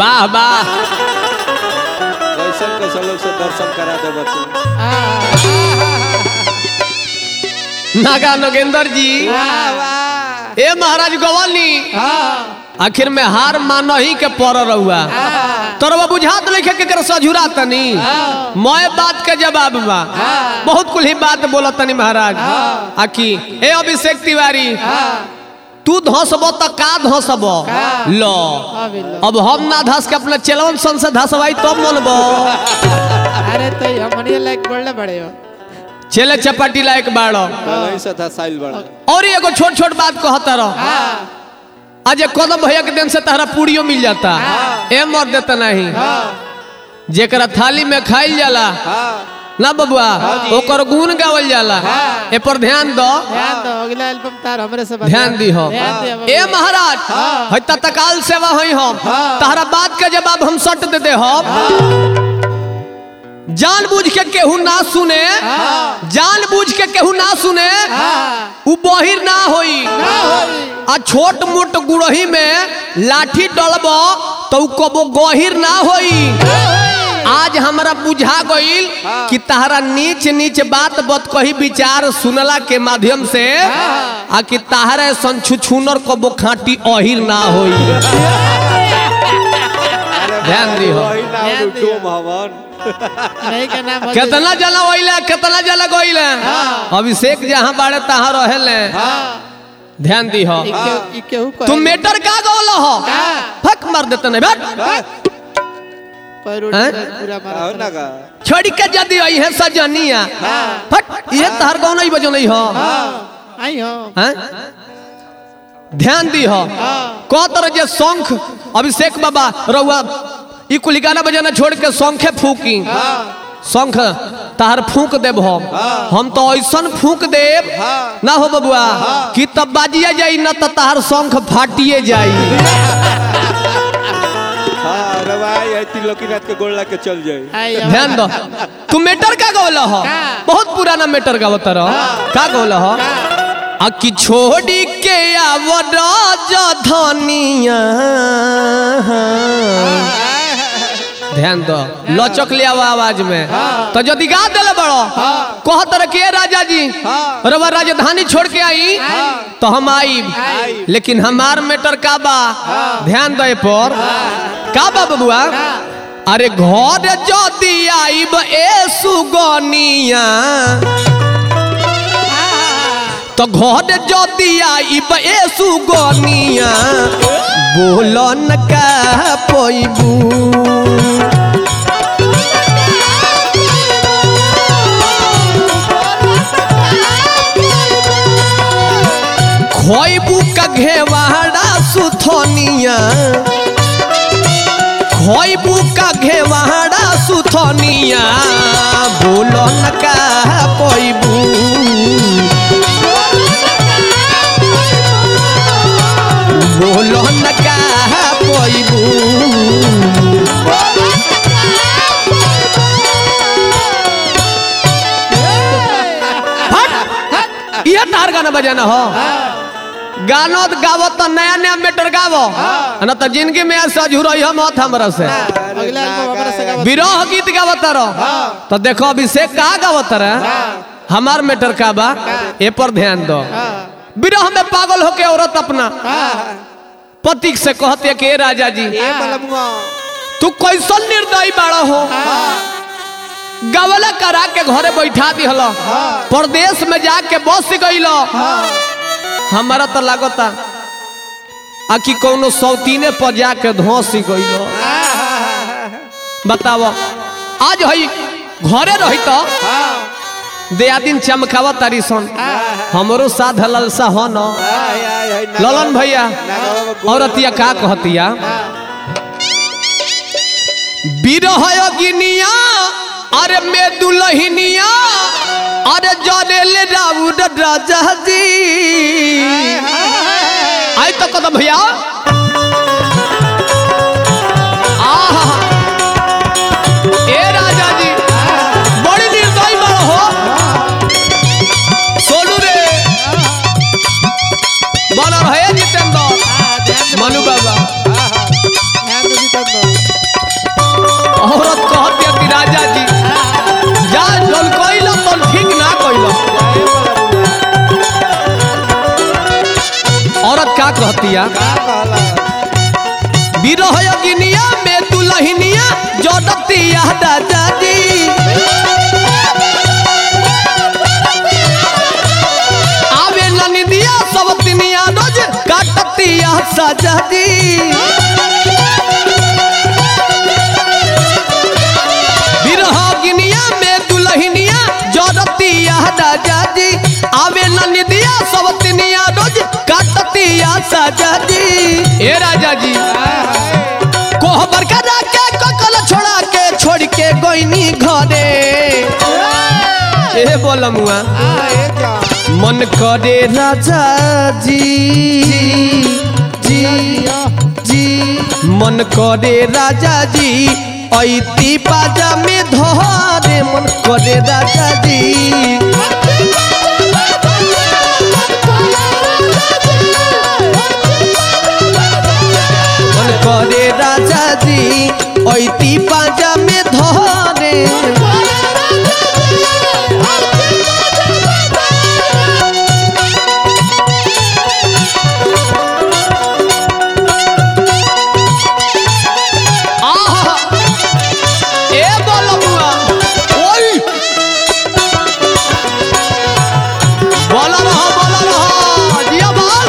वाह वाह कैसे लोग से दर्शन करा दे बच्चे। नागा नगेंद्र जी ए महाराज गवानी आखिर में हार मानही के पर रहुआ तोरवा बुझात लिखे के कर सझुरा तनी मोए बात के जवाब बा बहुत कुल ही बात बोला तनी महाराज आखी ए अभिषेक तिवारी तू धसबो त का धसबो लो अब हम ना धस के अपने चलवन सन से धसवाई तो मनबो अरे तो हमनी लायक बोलले बड़े हो चले चपाटी लायक बाड़ो नहीं से था साइल बड़ा और एगो छोट छोट बात कहता रहो आज कदम भैया के दिन से तहरा पूड़ियों मिल जाता ए मर देता नहीं जेकरा थाली में खाइल जाला ना बबुआ ओकर गुण गावल जाला ए पर ध्यान दो अगला एल्बम तार हमरे से ध्यान दी हो ए महाराज है तत्काल सेवा होई हम तहरा बात के जवाब हम सट दे हम जानबूझ के केहू ना सुने जानबूझ के केहू ना सुने उ बहिर ना होई आ छोट मोट गुड़ही में लाठी डलबो तो कबो गहिर ना होई आज हमरा बुझा गईल कि तहरा नीच नीच बात बत कही विचार सुनला के माध्यम से आ कि तहरा संछुछुनर कबो खाटी अहिर ना होई ध्यान दी हो कितना जना ओइले कितना जना गइले अभिषेक जहां बाड़े तहां रहेले ध्यान दी हो तुम मेटर का गोल हो फक मार देते नहीं बैठ पूरा मार का छोड़ी के जदी आई है सजनिया फट ये तहर गाँव नहीं बजो नहीं हो आई हो ध्यान दी हो को तरह जे शंख अभिषेक बाबा रउआ ई कुल गाना बजाना छोड़ के शंखे फूकी शंख तहर फूक देव हम तो ऐसन फूक देव ना हो बबुआ कि तब बाजिए जाई न तो तहर शंख फाटिए जाई तिलोकीनाथ के गोड़ के चल जाए ध्यान दो तू मेटर का गौला हो बहुत पुराना मेटर का बता रहा का गौला हो अकी छोड़ी के आवड धनिया ध्यान दो लचक ले आवाज में तो जदि गा दिले बड़ो कहत रखे राजा जी रवा राजधानी छोड़ के आई तो हम आई लेकिन हमार मेटर का बा ध्यान दे पर का बा बबुआ अरे घर जदि आईब ए सुगनिया तो घर जदि आईब ए सुगनिया बोलन का पैबू खोइबू का घेवाड़ा सुथनिया खोइबू का घेवाड़ा सुथनिया बोलन का पैबू बोलन का पैबू ये तार गाना बजाना हो गानो गावो तो नया नया मेटर गावो ना तो जिंदगी में सजूर मत हमरा से विरह गीत गावत रहो तो देखो अभिषेक का गावत रहे हमार मेटर का बा ए पर ध्यान दो विरह में पागल होके औरत अपना पति से कहते कि राजा जी तू कैसन निर्दयी बाड़ा हो गवला करा के घरे बैठा दिहलो परदेश में जाके बस गइलो हमारा तो लागता आखि कोनो सौतीने पर जाके धोस गइलो बताओ आज हई घरे रही तो दया दिन चमकावा तारी सन हमरो साध ललसा हो न ललन भैया औरतिया का कहतिया बिरह गिनिया अरे मैं दुल्हनिया अरे जनेल राउड राजा जी आई तो कदम भैया ए राजा जी बड़ी निर्दयी बड़ हो सोनू रे बना रहे जितेंद्र मनु बाबा कहतिया का कहला बिरह योगिनिया में दुल्हनिया जोड़तिया राजा जी आवे ननिदिया सब तिनिया रोज काटतिया साजा जी बिरह योगिनिया में दुल्हनिया जोड़तिया राजा जी आवे ननिदिया सब तिनिया रोज काटतिया साजा जी ए राजा जी कोहबर करा के ककल छोड़ा के छोड़ के गोइनी घरे ए बोलमुआ ए जा मन करे राजा जी जी जी मन करे राजा जी ऐती पाजा में धरे मन करे राजा जी मन करे राजा जी ऐती पाजा में धरे आहा ए बोलमुआ ओई बोला रहा जिया बाल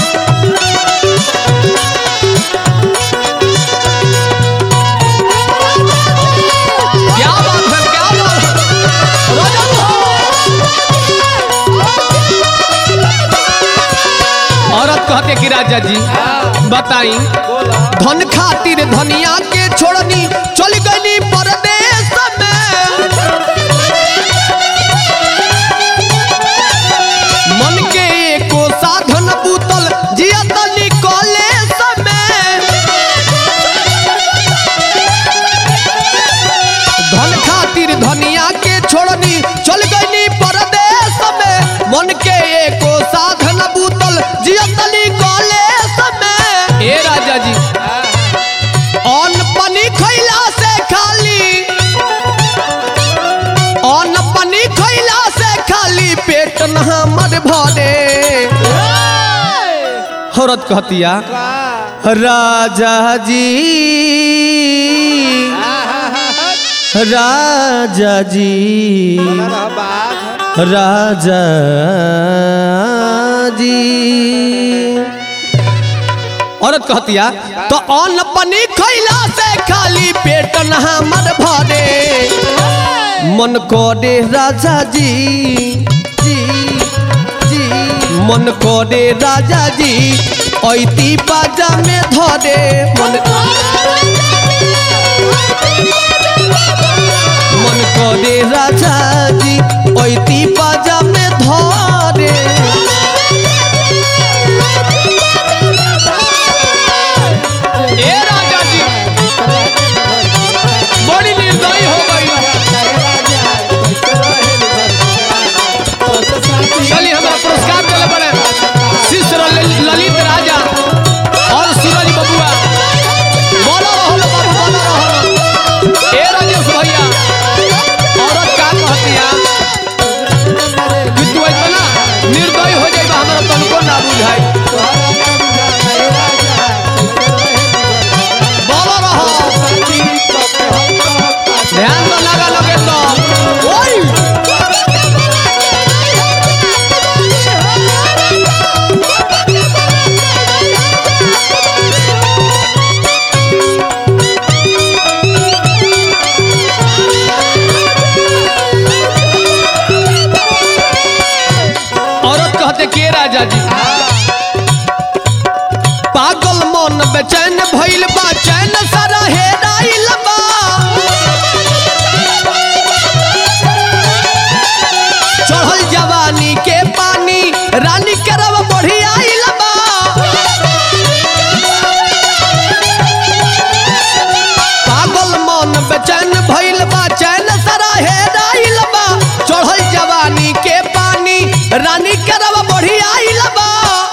क्या बात है क्या बात है रजब औरत कहते कि राजा जी बताई बोला धन खातिर धनिया के छोड़नी चल गई परदेश में मन के एको साधन बूतल जिया तली कॉलेज में धन खातिर धनिया के छोड़नी चल गई परदेश में मन के एको साधन बूतल जिया तली कॉलेज में ए राजा जी अन्न पानी खैला से खाली अन्न पानी खैला से खाली पेट न हमर भरे औरत कहतिया का राजा जी राजा जी हमारा बात राजा जी औरत कहतिया तो अन्न पानी खैला से खाली पेट न हमर भरे मन करे राजा जी जी जी मन करे राजा जी ऐती बाजा में धरे मन करे राजा जी ऐती बाजा में धरे ए राजा जी बड़ी निर्दयी हो गई चलिए हमारा पुरस्कार दिले बड़े शिष्य ललित राजा और सूरज बबुआ बोलो रहो बाबू बोलो रहो ए राजेश भैया औरत का कहतिया कि तू इतना निर्दयी हो जाइबा हमारा तनको ना बुझाई बोलो रहो ध्यान तो लगा लगे तो ओई औरत कहते के राजा जी पागल मन बेचैन भइल बा चैन सारा हेराइल बा चढ़ल जवानी के पानी रानी करब बढ़ी आइल बा पागल मन बेचैन भइल बा चैन सारा हेराइल बा चढ़ल जवानी के पानी रानी करब बढ़ी आइल बा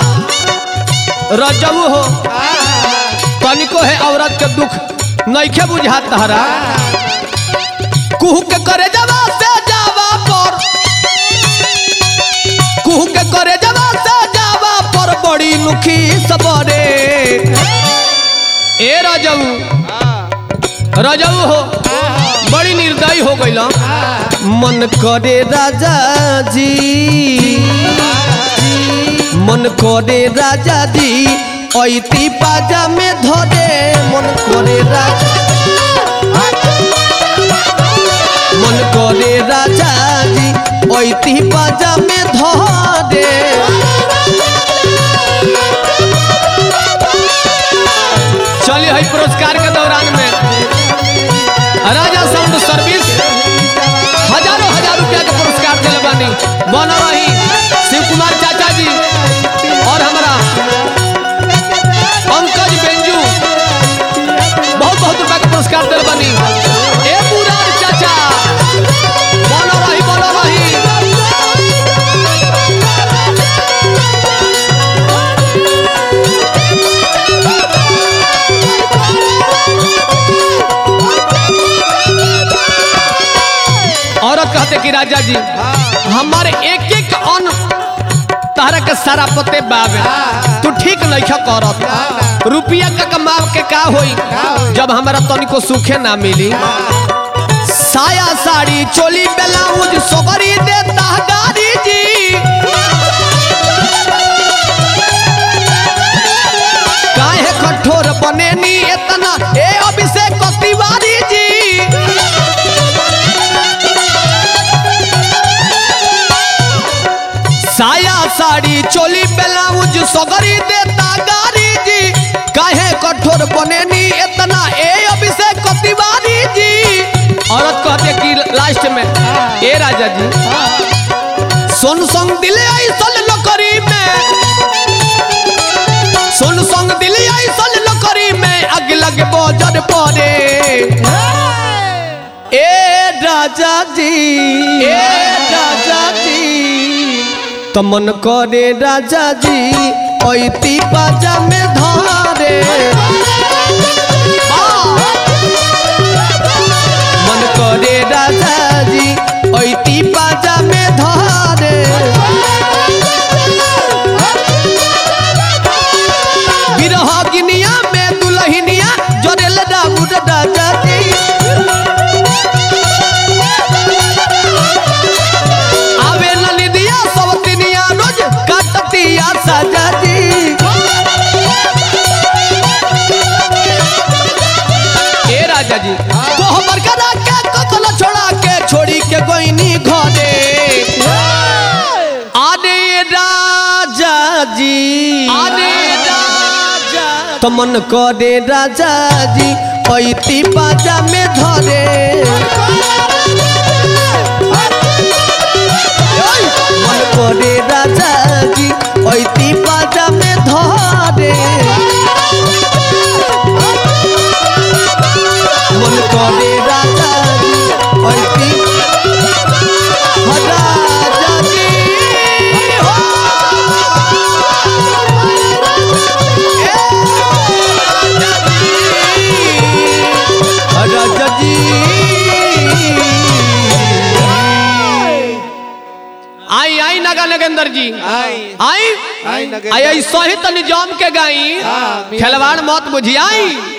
रजबू हो तनिको है औरत के दुख नइखे बुझात तहरा कुहू के करे जवा से जावा पर कुहू के करे जवा से जावा पर बड़ी सुखी सबरे ए राजऊ राजऊ हो बड़ी निर्दयी हो गई मन करे राजा जी मन करे राजा जी ऐती पाजा में धरे मन करे राजा मन करे राजा जी ऐती पाजा में धरे चलिए है पुरस्कार के दौरान में राजा साउंड सर्विस हजारों रुपया के पुरस्कार दिले बानी बना रही शिव कुमार चाचा जी और हमारा पंकज बेंजू बहुत रुपया के पुरस्कार दिले बानी ए मुरार चाचा बना रही औरत कहते कि राजा जी हमारे एक एक अन्न तारा के सारा पते बाबे तू ठीक नहीं करत रुपया का कमा के का होई जब हमारा तनिको सुखे ना मिली साया साड़ी चोली ब्लाउज सोगरी देता गाड़ी जी काहे कठोर बने नी इतना ए अभिषेक तिवारी जी साया साड़ी चोली ब्लाउज सोगरी देता गाड़ी जी काहे कठोर बने नी इतना ए अभिषेक तिवारी जी औरत कहते कि लास्ट में ए राजा जी सुन संग दिले आई सल नौकरी में सुन संग दिले आई सल नौकरी में अग लग बोझर पड़े ए राजा जी तमन करे राजा जी ऐती बाजा में धरे मन करे राजा जी ऐती बाजा में धरे बिरह गिनिया में दुल्हनिया जोरेल राउर राजा जी आवे ललिदिया सवतिनिया रोज काटतिया साजा जी ए राजा जी तो हमर करा के ककल छोड़ा के छोड़ी के गोइनी घरे आदे राजा जी तो मन करे राजा जी ऐती बाजा में धरे मन करे राजा जी ऐती बाजा में धरे मन करे राजा जी ऐती राजा जी हो राजा जी आई नगा नगेंद्र जी आई नगेंद्र। आई सहित निजाम के गाई खिलवाड़ मत बुझी आई